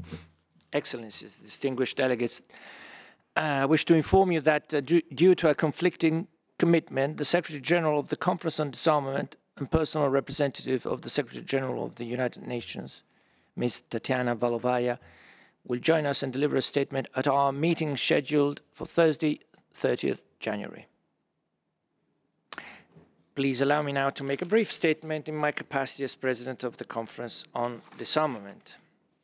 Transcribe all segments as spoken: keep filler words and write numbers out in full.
Excellencies, distinguished delegates, I wish to inform you that uh, due, due to a conflicting commitment, the Secretary General of the Conference on Disarmament and personal representative of the Secretary General of the United Nations, Miz Tatiana Valovaya, will join us and deliver a statement at our meeting scheduled for Thursday, thirtieth January. Please allow me now to make a brief statement in my capacity as President of the Conference on Disarmament.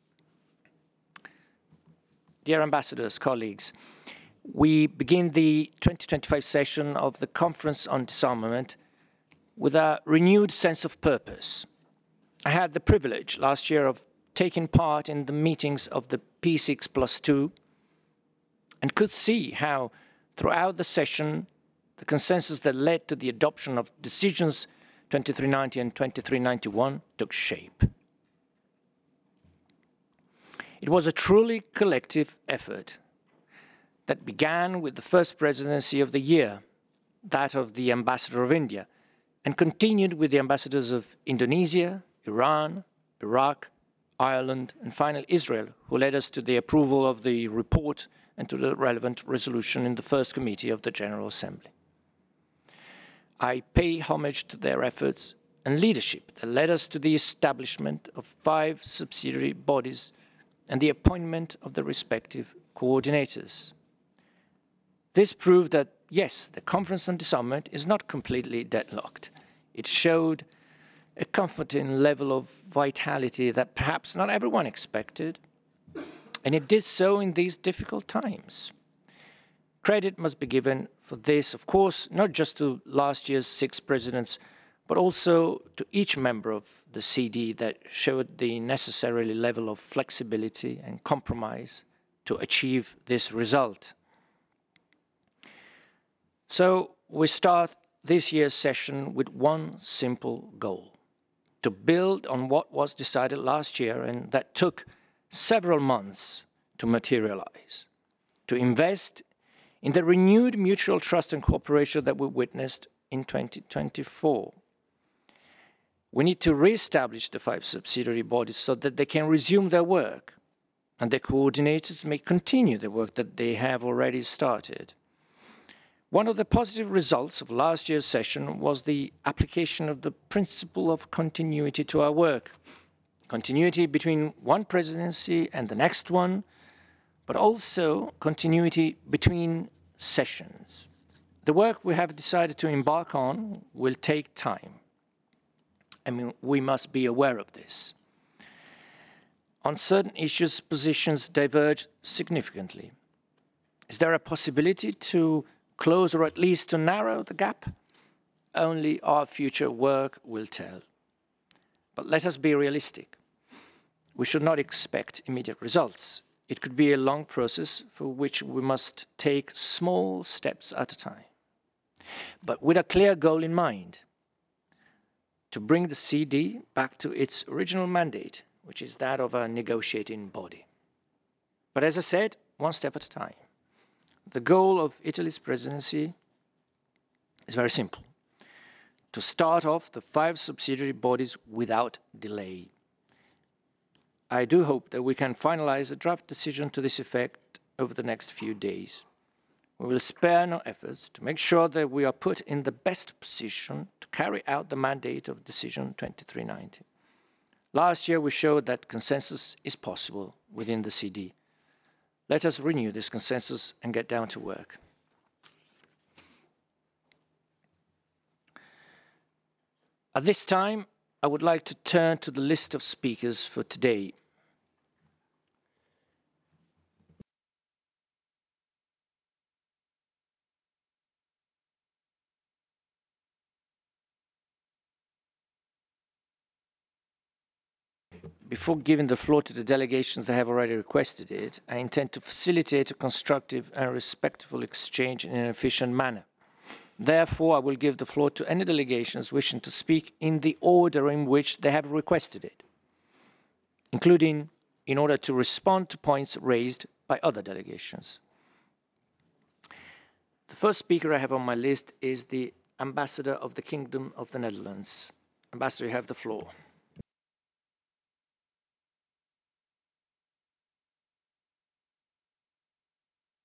Dear Ambassadors, colleagues, we begin the twenty twenty-five session of the Conference on Disarmament with a renewed sense of purpose. I had the privilege last year of taking part in the meetings of the P six plus two and could see how throughout the session the consensus that led to the adoption of decisions twenty-three ninety and twenty-three ninety-one took shape. It was a truly collective effort that began with the first presidency of the year, that of the Ambassador of India, and continued with the ambassadors of Indonesia, Iran, Iraq, Ireland, and finally Israel, who led us to the approval of the report and to the relevant resolution in the first committee of the General Assembly. I pay homage to their efforts and leadership that led us to the establishment of five subsidiary bodies and the appointment of the respective coordinators. This proved that, yes, the Conference on Disarmament is not completely deadlocked. It showed a comforting level of vitality that perhaps not everyone expected, and it did so in these difficult times. Credit must be given for this, of course, not just to last year's six presidents, but also to each member of the C D that showed the necessary level of flexibility and compromise to achieve this result. So we start this year's session with one simple goal: to build on what was decided last year and that took several months to materialize, to invest in the renewed mutual trust and cooperation that we witnessed in twenty twenty-four. We need to re-establish the five subsidiary bodies so that they can resume their work and the coordinators may continue the work that they have already started. One of the positive results of last year's session was the application of the principle of continuity to our work. Continuity between one presidency and the next one, but also continuity between sessions. The work we have decided to embark on will take time. I mean, we must be aware of this. On certain issues, positions diverge significantly. Is there a possibility to close or at least to narrow the gap? Only our future work will tell. But let us be realistic. We should not expect immediate results. It could be a long process for which we must take small steps at a time, but with a clear goal in mind: to bring the C D back to its original mandate, which is that of a negotiating body. But as I said, one step at a time. The goal of Italy's presidency is very simple: to start off the five subsidiary bodies without delay. I do hope that we can finalize a draft decision to this effect over the next few days. We will spare no efforts to make sure that we are put in the best position to carry out the mandate of Decision twenty-three ninety. Last year we showed that consensus is possible within the C D. Let us renew this consensus and get down to work. At this time, I would like to turn to the list of speakers for today. Before giving the floor to the delegations that have already requested it, I intend to facilitate a constructive and respectful exchange in an efficient manner. Therefore, I will give the floor to any delegations wishing to speak in the order in which they have requested it, including in order to respond to points raised by other delegations. The first speaker I have on my list is the Ambassador of the Kingdom of the Netherlands. Ambassador, you have the floor.